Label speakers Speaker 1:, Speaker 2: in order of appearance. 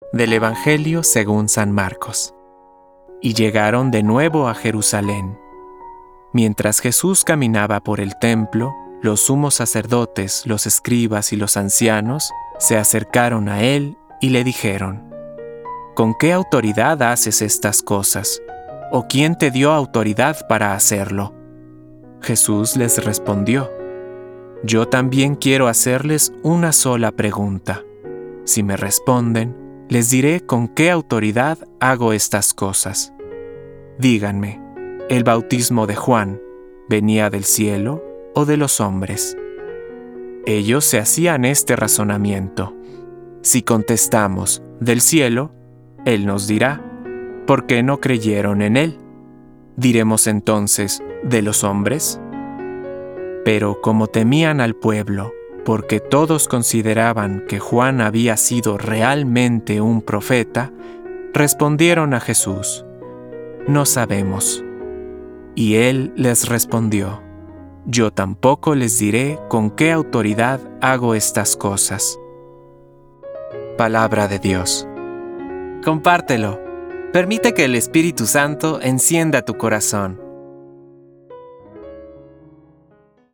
Speaker 1: Del Evangelio según San Marcos. Y llegaron de nuevo a Jerusalén. Mientras Jesús caminaba por el templo, los sumos sacerdotes, los escribas y los ancianos se acercaron a él y le dijeron: ¿Con qué autoridad haces estas cosas? ¿O quién te dio autoridad para hacerlo? Jesús les respondió: Yo también quiero hacerles una sola pregunta. Si me responden, les diré con qué autoridad hago estas cosas. Díganme, ¿el bautismo de Juan venía del cielo o de los hombres? Ellos se hacían este razonamiento. Si contestamos del cielo, él nos dirá: ¿por qué no creyeron en él? Diremos entonces: ¿de los hombres? Pero como temían al pueblo, porque todos consideraban que Juan había sido realmente un profeta, respondieron a Jesús: No sabemos. Y él les respondió: Yo tampoco les diré con qué autoridad hago estas cosas. Palabra de Dios. Compártelo. Permite que el Espíritu Santo encienda tu corazón